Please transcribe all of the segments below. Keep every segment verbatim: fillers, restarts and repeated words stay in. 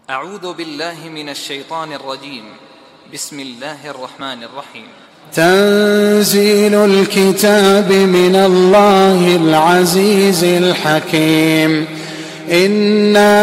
أعوذ بالله من الشيطان الرجيم. بسم الله الرحمن الرحيم. تنزيل الكتاب من الله العزيز الحكيم. إنا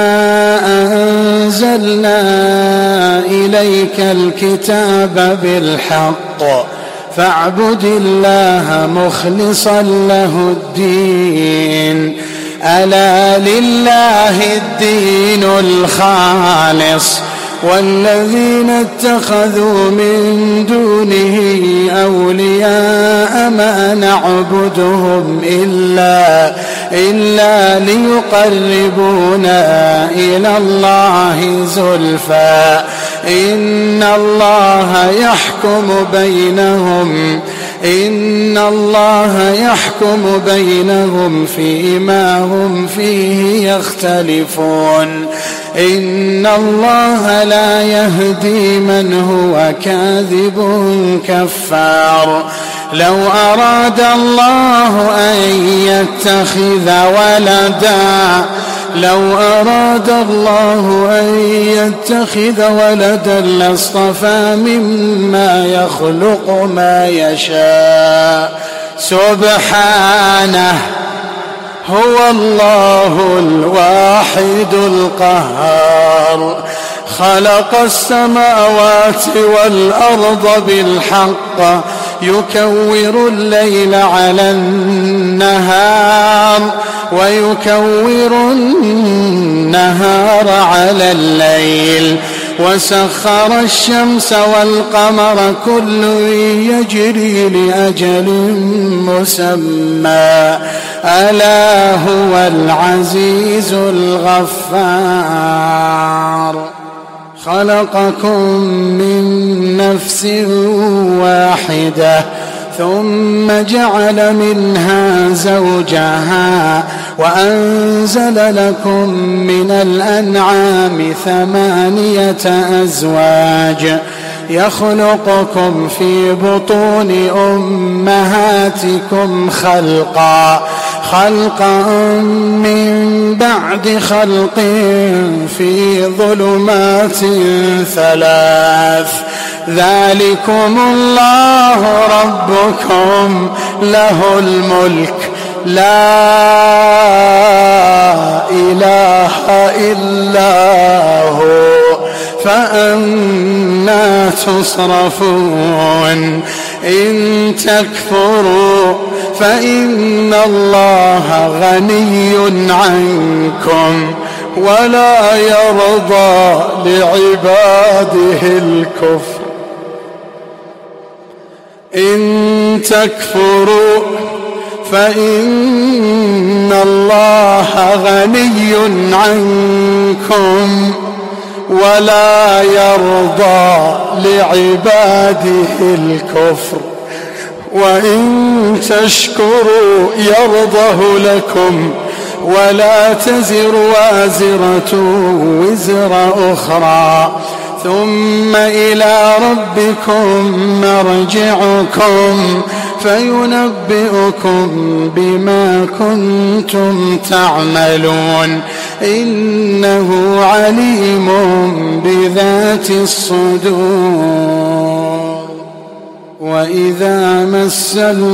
أنزلنا إليك الكتاب بالحق فاعبد الله مخلصا له الدين. ألا لله الدين الخالص والذين اتخذوا من دونه أولياء ما نعبدهم إلا, إلا ليقربونا إلى الله زلفى إن الله يحكم بينهم إن الله يحكم بينهم فيما هم فيه يختلفون. إن الله لا يهدي من هو كاذب كفار. لو أراد الله أن يتخذ ولدا لو أراد الله أن يتخذ ولدا لاصطفى مما يخلق ما يشاء سبحانه هو الله الواحد القهار. خلق السماوات والأرض بالحق يكور الليل على النهار ويكور النهار على الليل وسخر الشمس والقمر كل يجري لأجل مسمى ألا هو العزيز الغفار. خلقكم من نفس واحدة ثم جعل منها زوجها وأنزل لكم من الأنعام ثمانية أزواج يخلقكم في بطون أمهاتكم خلقا خلقا من بعد خلق في ظلمات ثلاث ذلكم الله ربكم له الملك لا إله إلا هو فأنى تصرفون. إن تكفروا فإن الله غني عنكم ولا يرضى لعباده الكفر. إن تكفروا فإن الله غني عنكم ولا يرضى لعباده الكفر وإن تشكروا يرضه لكم ولا تزر وازرة وزر أخرى ثم إلى ربكم مرجعكم فينبئكم بما كنتم تعملون إنه عليم بذات الصدور. وإذا مس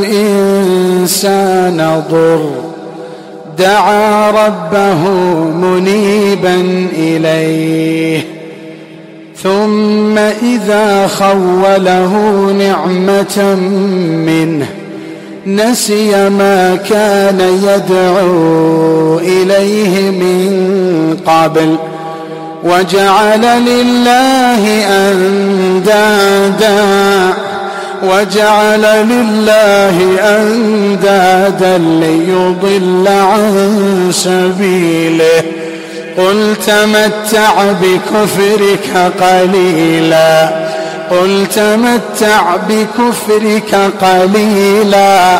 الإنسان ضر دعا ربه منيبا إليه ثم إذا خوله نعمة منه نسي ما كان يدعو إليه من قبل وجعل لله أندادا وجعل لله أندادا ليضل عن سبيله. قل تمتع بكفرك قليلا قل تمتع بكفرك قليلا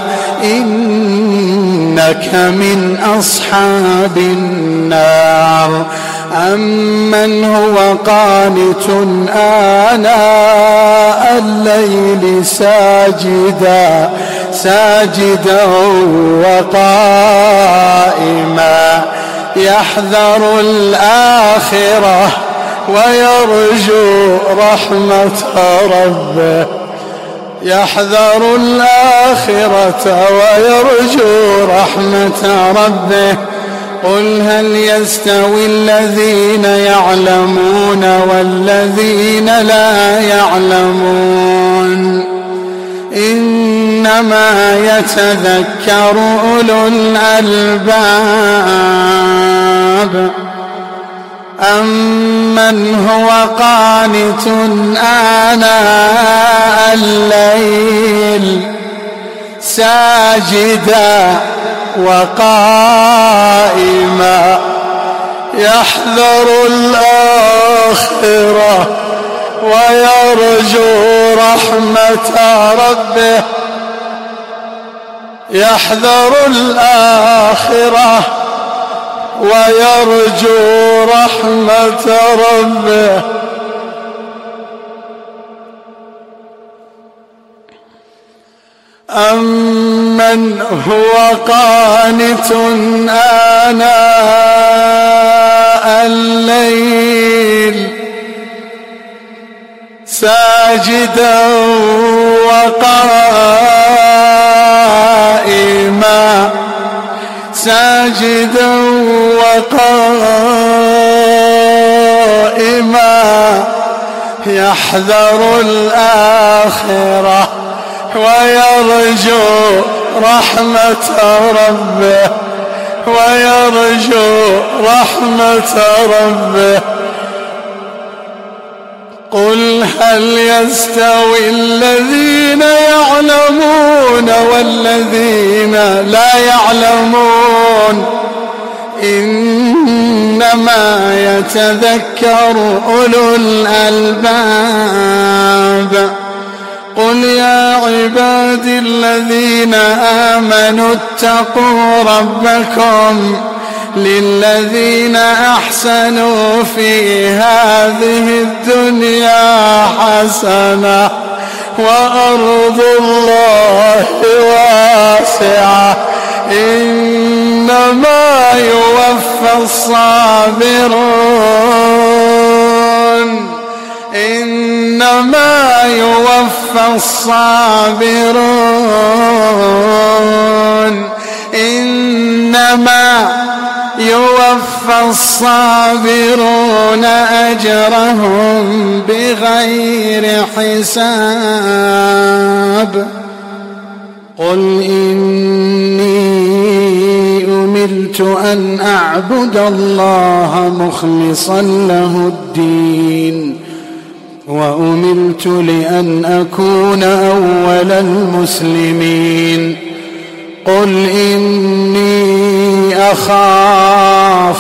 إنك من أصحاب النار. أمن هو قانت آناء الليل ساجدا ساجدا وقائما يحذر الآخرة ويرجو رحمة ربه يحذر الآخرة ويرجو رحمة ربه قل هل يستوي الذين يعلمون والذين لا يعلمون إنما يتذكر أولو الألباب أمن هو قانت آناء الليل ساجدا وقائما يحذر الآخرة ويرجو رحمة ربه يحذر الآخرة ويرجو رحمة ربه أمن هو قانت آناء الليل ساجدا وقائما ساجدا وقائما يحذر الآخرة ويرجو رحمة ربه ويرجو رحمة ربه قل هل يستوي الذين يعلمون والذين لا يعلمون إنما يتذكر أولو الألباب قل يا عبادي الذين آمنوا اتقوا ربكم للذين أحسنوا في هذه الدنيا حسنة وأرض الله واسعة إنما يوفى الصابرون إنما يوفى الصابرون إنما يوفى الصابرون أجرهم بغير حساب قل إني أمرت أن أعبد الله مخلصا له الدين وأمرت لأن أكون أول المسلمين قل إني أخاف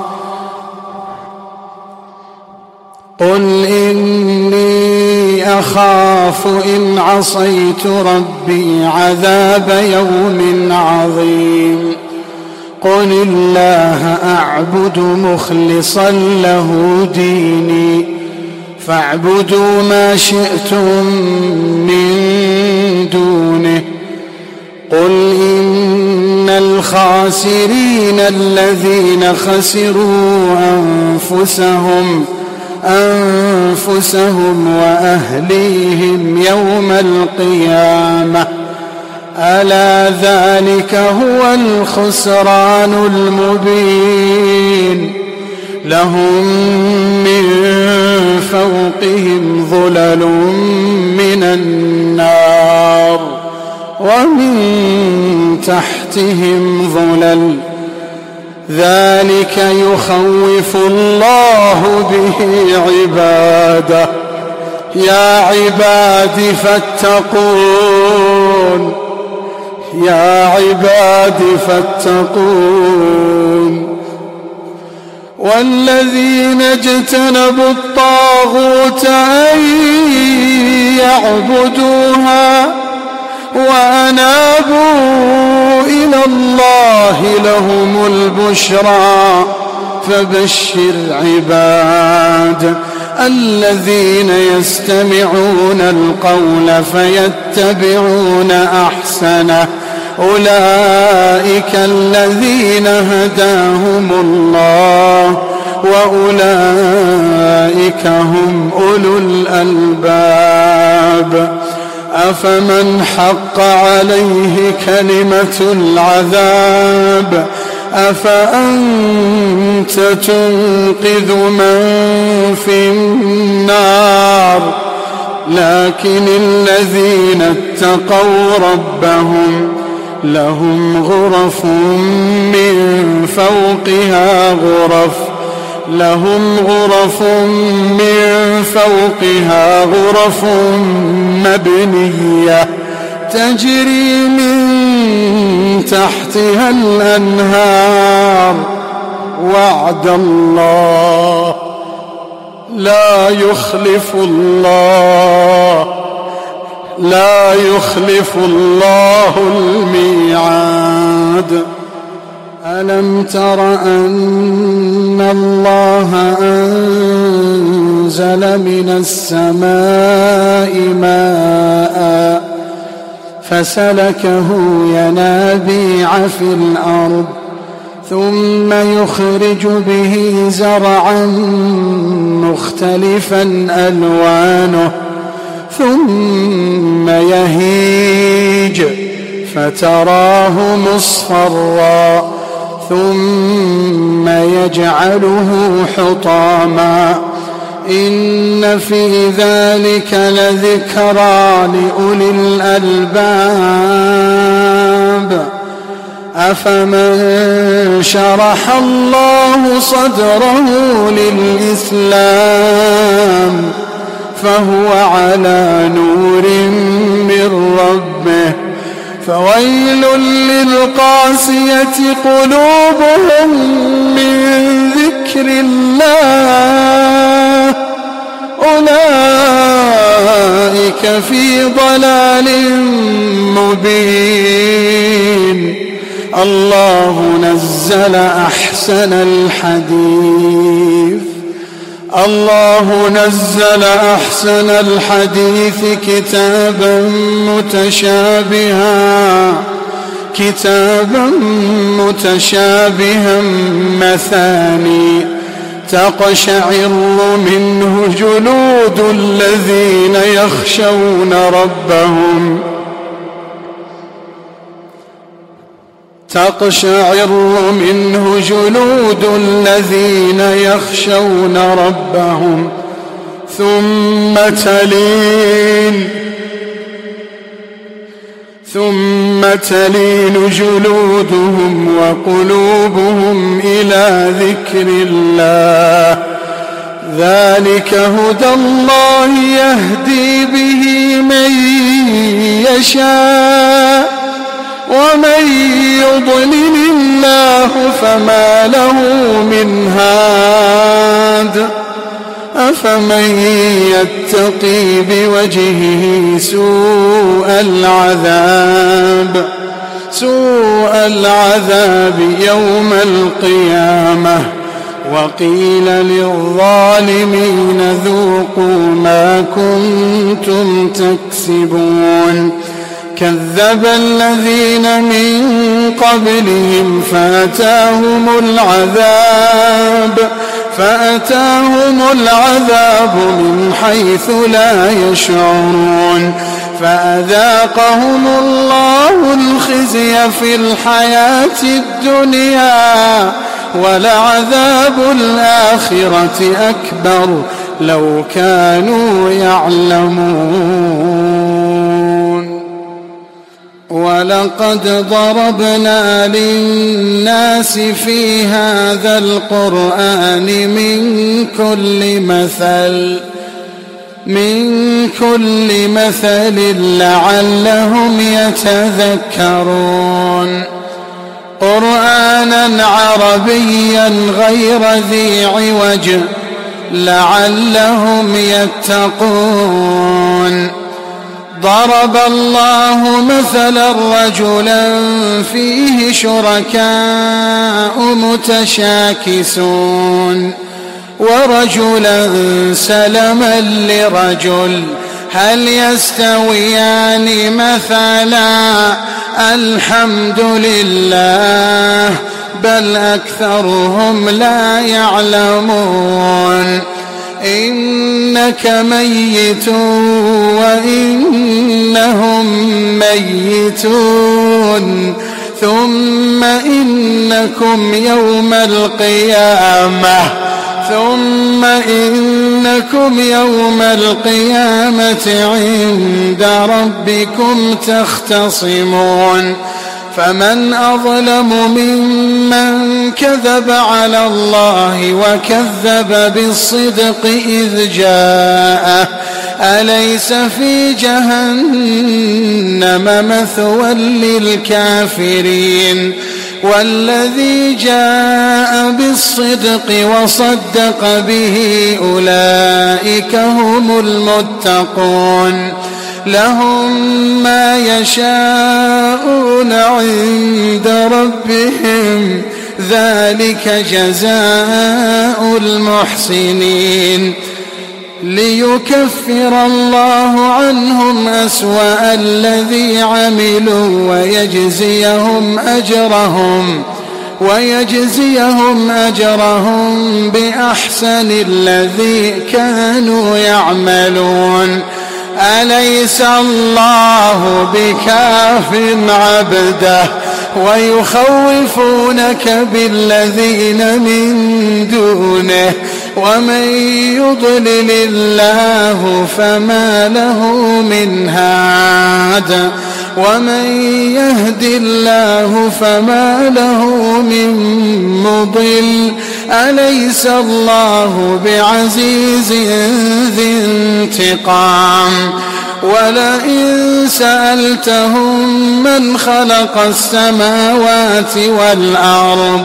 قل إني أخاف إن عصيت ربي عذاب يوم عظيم قل الله أعبد مخلصا له ديني فاعبدوا ما شئتم من دونه قل إن الخاسرين الذين خسروا أنفسهم أنفسهم وأهليهم يوم القيامة ألا ذلك هو الخسران المبين لهم من فوقهم ظلل من النار ومن تحتهم ظلل ذلك يخوف الله به عباده يا عباد فاتقون يا عباد فاتقون والذين اجتنبوا الطاغوت أن يعبدوها وأنابوا إلى الله لهم البشرى فبشر عباد الذين يستمعون القول فيتبعون أحسنه أولئك الذين هداهم الله وأولئك هم أولو الألباب. أفمن حق عليه كلمة العذاب أفأنت تنقذ من في النار. لكن الذين اتقوا ربهم لهم غرف من فوقها غرف لهم غرف من فوقها غرف مبنية تجري من تحتها الأنهار. وعد الله لا يخلف الله لا يخلف الله الميعاد. ألم تر أن الله أنزل من السماء ماء فسلكه ينابيع في الأرض ثم يخرج به زرعا مختلفا ألوانه ثم يهيج فتراه مصفرا ثم يجعله حطاما. إن في ذلك لذكرى لأولي الألباب. أفمن شرح الله صدره للإسلام فهو على نور من ربه فويل للقاسية قلوبهم من ذكر الله أولئك في ضلال مبين. الله نزل أحسن الحديث الله نزل أحسن الحديث كتابا متشابها كتابا متشابها مثاني تقشعر منه جلود الذين يخشون ربهم تقشعر منه جلود الذين يخشون ربهم ثم تلين ثم تلين جلودهم وقلوبهم إلى ذكر الله ذلك هدى الله يهدي به من يشاء ومن يضلل الله فما له من هاد. أفمن يتقي بوجهه سوء العذاب سوء العذاب يوم القيامة وقيل للظالمين ذوقوا ما كنتم تكسبون. كذب الذين من قبلهم فأتاهم العذاب فأتاهم العذاب من حيث لا يشعرون فأذاقهم الله الخزي في الحياة الدنيا ولعذاب الآخرة أكبر لو كانوا يعلمون. ولقد ضربنا للناس في هذا القرآن من كل مثل من كل مثل لعلهم يتذكرون. قرآنا عربيا غير ذي عوج لعلهم يتقون. ضرب الله مثلا رجلا فيه شركاء متشاكسون ورجلا سلما لرجل هل يستويان مثلا الحمد لله بل أكثرهم لا يعلمون إنك ميت وإنهم ميتون ثم إنكم يوم القيامة ثم إنكم يوم القيامة عند ربكم تختصمون فمن أظلم ممن كذب على الله وكذب بالصدق إذ جاءه أليس في جهنم مثوى للكافرين والذي جاء بالصدق وصدق به أولئك هم المتقون لهم ما يشاءون عند ربهم ذلك جزاء المحسنين ليكفر الله عنهم أسوأ الذي عملوا ويجزيهم أجرهم ويجزيهم أجرهم بأحسن الذي كانوا يعملون أليس الله بكاف عبده ويخوفونك بالذين من دونه ومن يضلل الله فما له من هاد ومن يهد الله فما له من مضل أليس الله بعزيز ذي انتقام ولئن سألتهم من خلق السماوات والأرض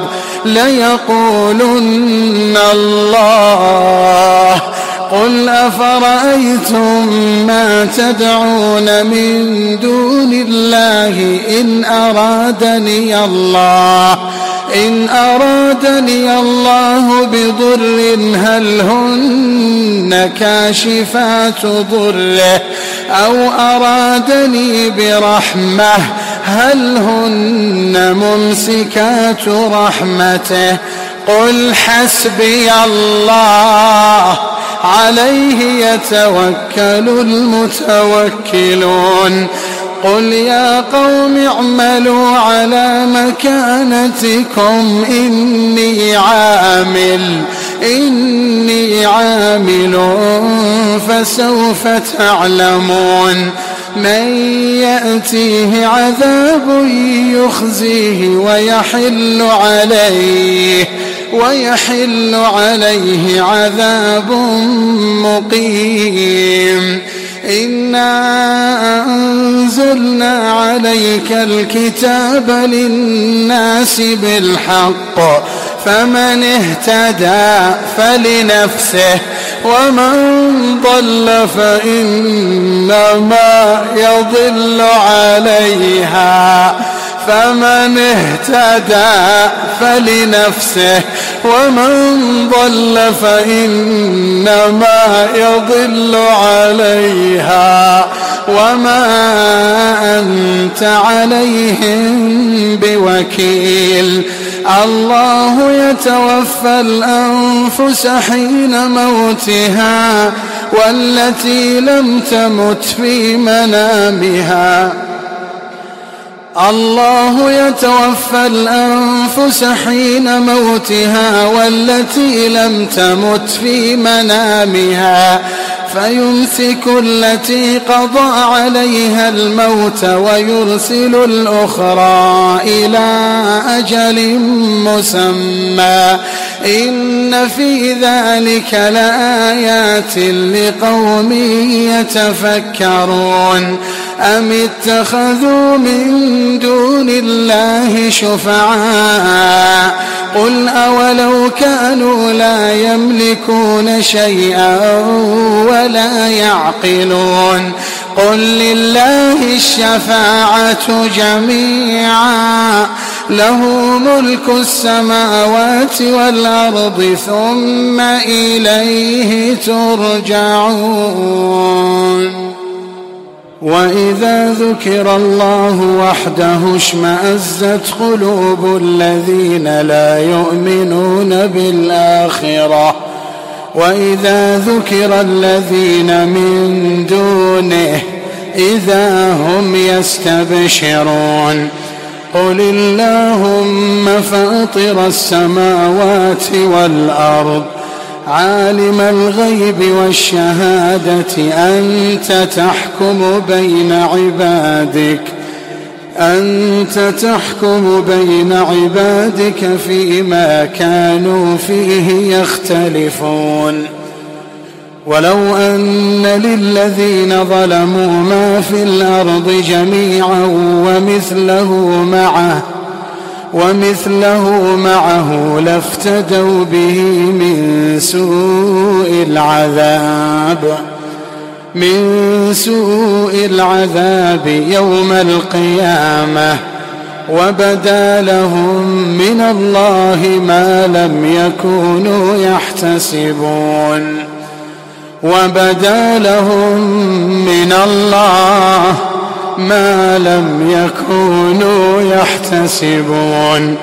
ليقولن الله قل أفرأيتم ما تدعون من دون الله إن أرادني الله إن أرادني الله بضر هل هن كاشفات ضره أو أرادني برحمة هل هن ممسكات رحمته قل حسبي الله عليه يتوكل المتوكلون قل يا قوم اعملوا على مكانتكم إني عامل إني عامل فسوف تعلمون من يأتيه عذاب يخزيه ويحل عليه ويحل عليه عذاب مقيم إنا أنزلنا عليك الكتاب للناس بالحق فمن اهتدى فلنفسه ومن ضل فإنما يضل عليها فمن اهتدى فلنفسه ومن ضل فإنما يضل عليها وما أنت عليهم بوكيل الله يتوفى الأنفس حين موتها والتي لم تمت في منامها الله يتوفى الأنفس حين موتها والتي لم تمت في منامها فيمسك التي قضى عليها الموت ويرسل الأخرى إلى أجل مسمى إن في ذلك لآيات لقوم يتفكرون أم اتخذوا من دون الله شفعاء قل أولو كانوا لا يملكون شيئا ولا يعقلون قل لله الشفاعة جميعا له ملك السماوات والأرض ثم إليه ترجعون وإذا ذكر الله وحده اشمأزت قلوب الذين لا يؤمنون بالآخرة وإذا ذكر الذين من دونه إذا هم يستبشرون قل اللهم فاطر السماوات والأرض عالم الغيب والشهادة أنت تحكم بين عبادك أنت تحكم بين عبادك فيما كانوا فيه يختلفون ولو أن للذين ظلموا ما في الأرض جميعا ومثله معه ومثله معه لافتدوا به من سوء العذاب من سوء العذاب يوم القيامة وبدا لهم من الله ما لم يكونوا يحتسبون وبدا لهم من الله ما لم يكونوا يحتسبون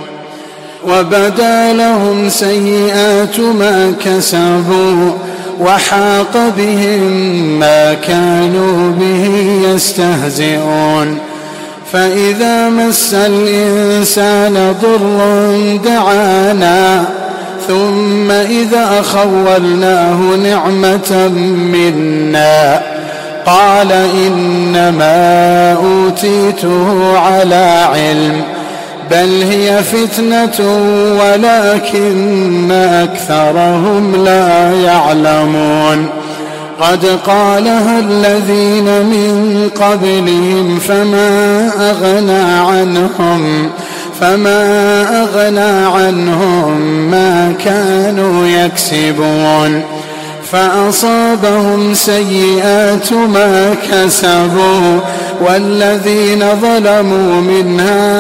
وبدا لهم سيئات ما كسبوا وحاق بهم ما كانوا به يستهزئون فإذا مس الإنسان ضر دعانا ثم إذا خولناه نعمة منا قال إنما أوتيته على علم بل هي فتنة ولكن أكثرهم لا يعلمون قد قالها الذين من قبلهم فما أغنى عنهم فما أغنى عنهم ما كانوا يكسبون فأصابهم سيئات ما كسبوا والذين ظلموا من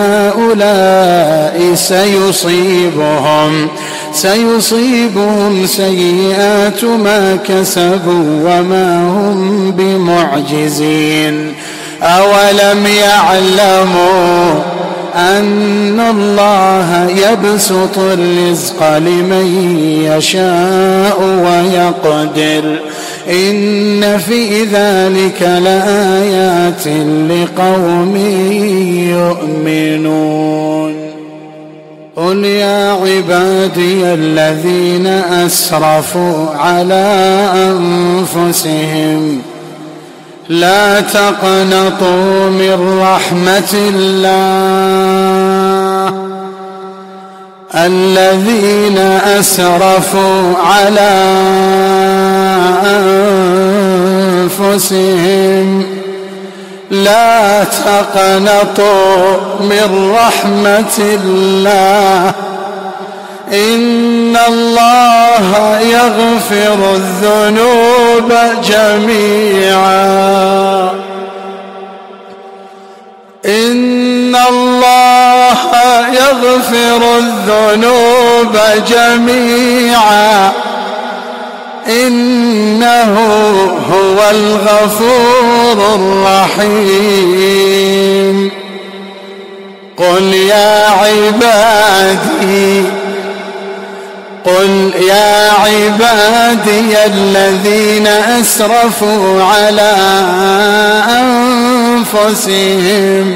هؤلاء سيصيبهم سيصيبهم سيئات ما كسبوا وما هم بمعجزين أولم يعلموا أن الله يبسط الرزق لمن يشاء ويقدر إن في ذلك لآيات لقوم يؤمنون قل يا عبادي الذين أسرفوا على أنفسهم لا تقنطوا من رحمة الله الذين أسرفوا على أنفسهم لا تقنطوا من رحمة الله إن الله يغفر الذنوب جميعا إن الله يغفر الذنوب جميعا إنه هو الغفور الرحيم قل يا عبادي قل يا عبادي الذين أسرفوا على أنفسهم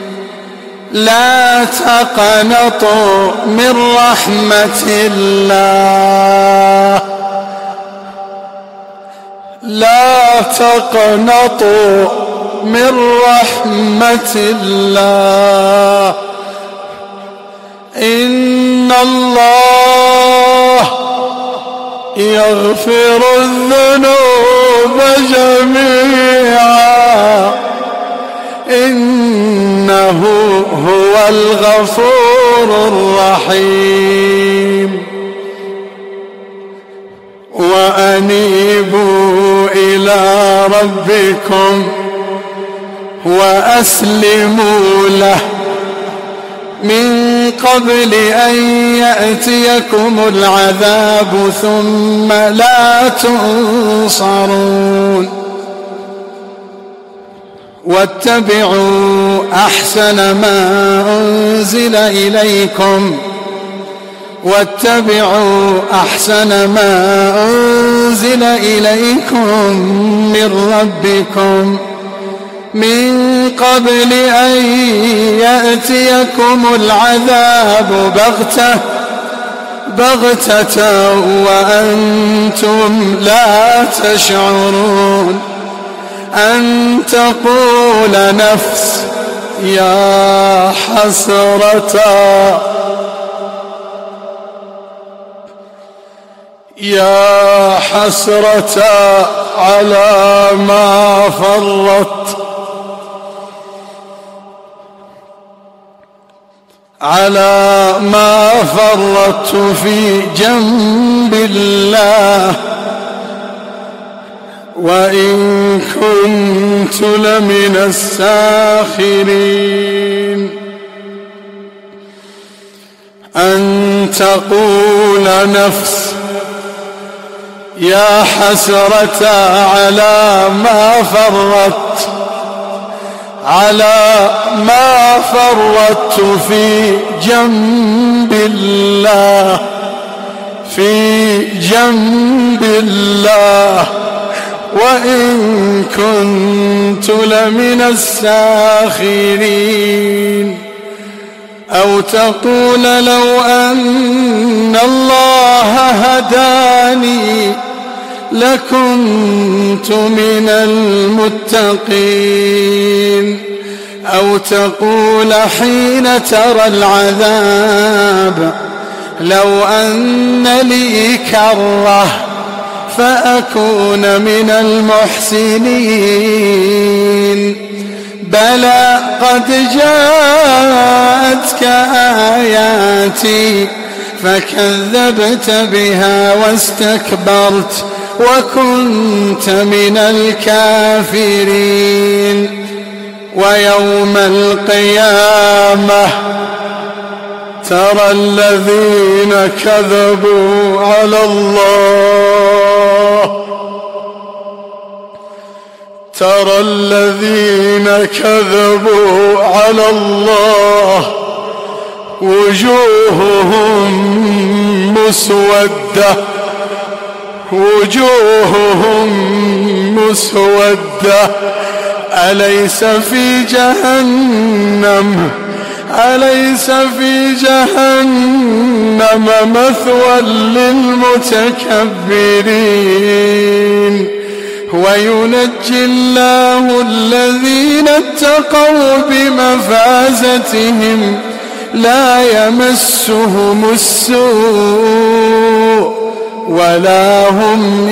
لا تقنطوا من رحمة الله لا تقنطوا من رحمة الله إن الله يغفر الذنوب جميعا إنه هو الغفور الرحيم وأنيبوا إلى ربكم وأسلموا له من قبل أن يأتيكم العذاب ثم لا تنصرون واتبعوا أحسن ما أنزل إليكم واتبعوا أحسن ما أنزل إليكم من ربكم من قبل أن يأتيكم العذاب بغتة بغتة وأنتم لا تشعرون أن تقول نفس يا حسرة يا حسرة على ما فرطت على ما فرطت في جنب الله وإن كنت لمن الساخرين أن تقول نفس يا حسرة على ما فرطت على ما فرطت في جنب الله في جنب الله وإن كنت لمن الساخرين أو تقول لو أن الله هداني لكنت من المتقين أو تقول حين ترى العذاب لو أن لي كرة فأكون من المحسنين بلى قد جاءتك آياتي فكذبت بها واستكبرت وكنت من الكافرين ويوم القيامة ترى الذين كذبوا على الله ترى الذين كذبوا على الله وجوههم مسودة وجوههم مسودة أليس في جهنم أليس في جهنم مثوى للمتكبرين وينجي الله الذين اتقوا بمفازتهم لا يمسهم السوء ولا هم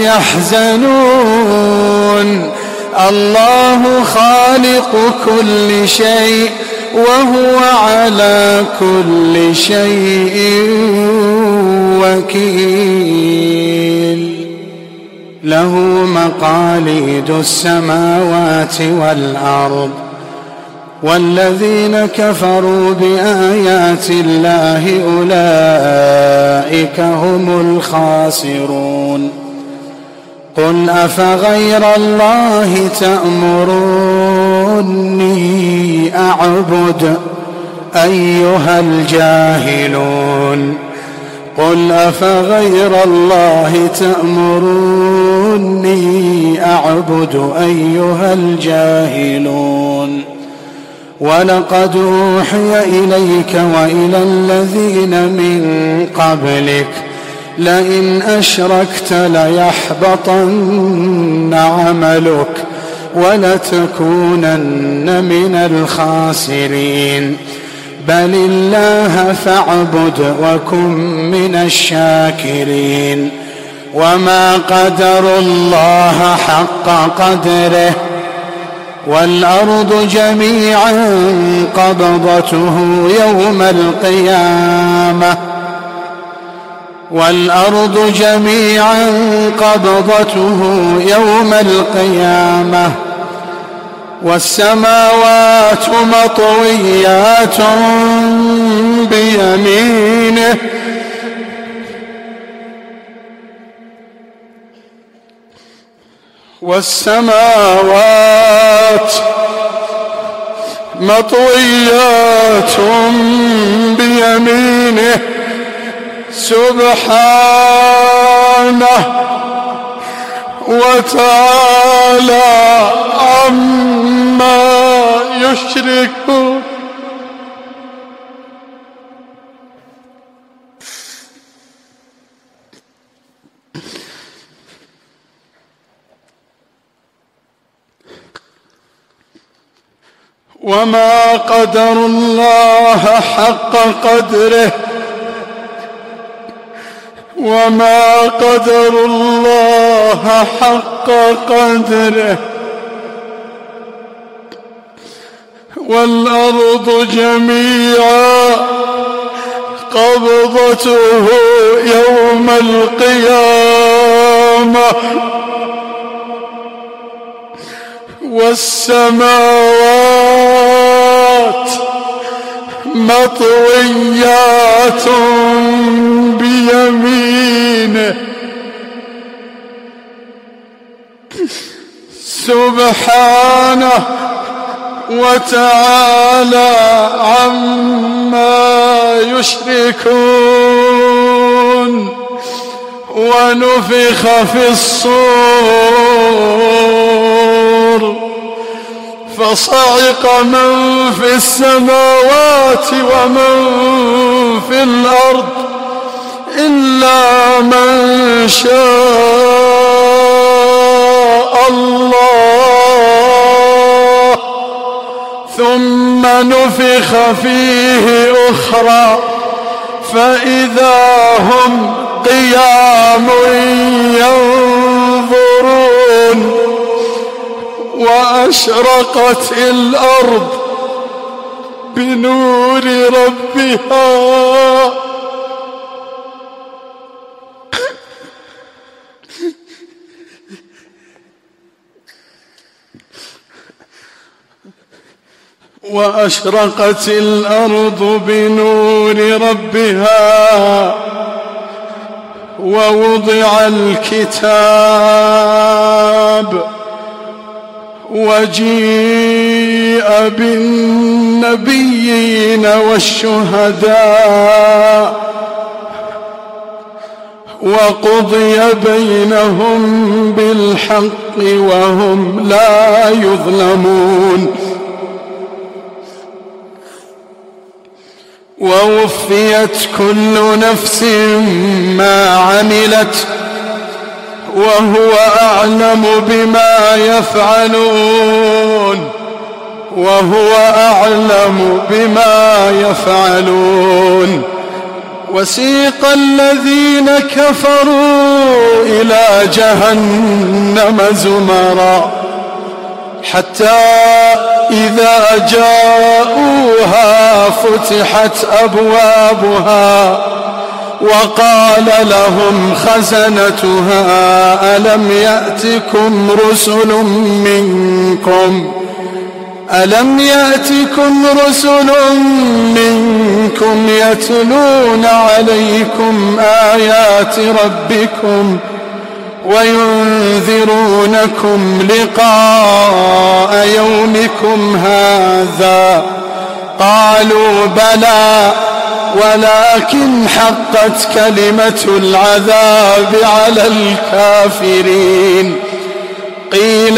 يحزنون الله خالق كل شيء وهو على كل شيء وكيل له مقاليد السماوات والأرض والذين كفروا بآيات الله أولئك هم الخاسرون قل أفغير الله تأمروني أعبد أيها الجاهلون قل أفغير الله تأمروني أعبد أيها الجاهلون ولقد أوحي إليك وإلى الذين من قبلك لئن أشركت ليحبطن عملك ولتكونن من الخاسرين بل الله فاعبد وكن من الشاكرين وما قدروا الله حق قدره والأرض جميعا قبضته يوم القيامة والأرض جميعا قبضته يوم القيامة والسماوات مطويات بيمينه والسماوات مطويات بيمينه سبحانه وتعالى عما يشركون. وما قدر الله حق قدره وما قدر الله حق قدره والأرض جميعا قبضته يوم القيامة والسماوات مطويات بيمينه سبحانه وتعالى عما يشركون. ونفخ في الصور فصعق من في السماوات ومن في الأرض إلا من شاء الله ثم نفخ فيه أخرى فإذا هم قيام ينظرون. وأشرقت الأرض بنور ربها وأشرقت الأرض بنور ربها ووضع الكتاب وجيء بالنبيين والشهداء وقضي بينهم بالحق وهم لا يظلمون. ووفيت كل نفس ما عملت وهو أعلم بما يفعلون وهو أعلم بما يفعلون. وسيق الذين كفروا إلى جهنم زمرا حتى إذا جاءوها فتحت أبوابها وقال لهم خزنتها ألم يأتكم رسل منكم ألم يأتكم رسل منكم يتلون عليكم آيات ربكم وينذرونكم لقاء يومكم هذا قالوا بلى ولكن حقت كلمة العذاب على الكافرين. قيل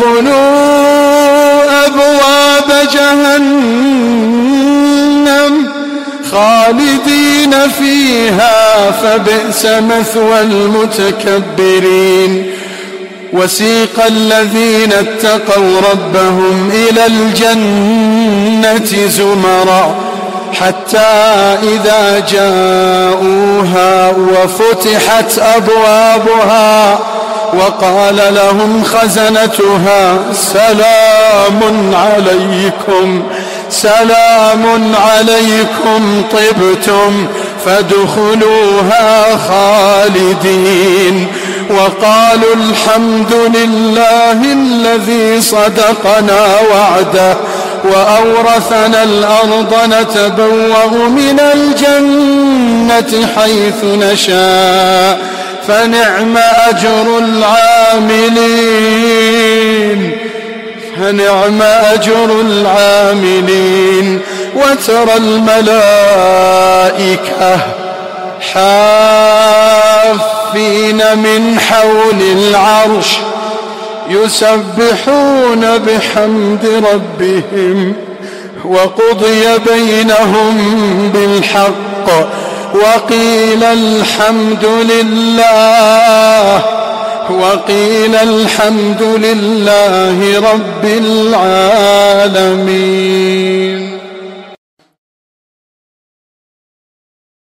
ادخلوا أبواب جهنم خالدين فيها فبئس مثوى المتكبرين. وسيق الذين اتقوا ربهم إلى الجنة زمرا حتى إذا جاءوها وفتحت أبوابها وقال لهم خزنتها سلام عليكم سلام عليكم طبتم فادخلوها خالدين. وقالوا الحمد لله الذي صدقنا وعده وأورثنا الأرض نتبوأ من الجنة حيث نشاء فنعم أجر العاملين. نعم أجر العاملين. وترى الملائكة حافين من حول العرش يسبحون بحمد ربهم وقضي بينهم بالحق وقيل الحمد لله وقيل الحمد لله رب العالمين.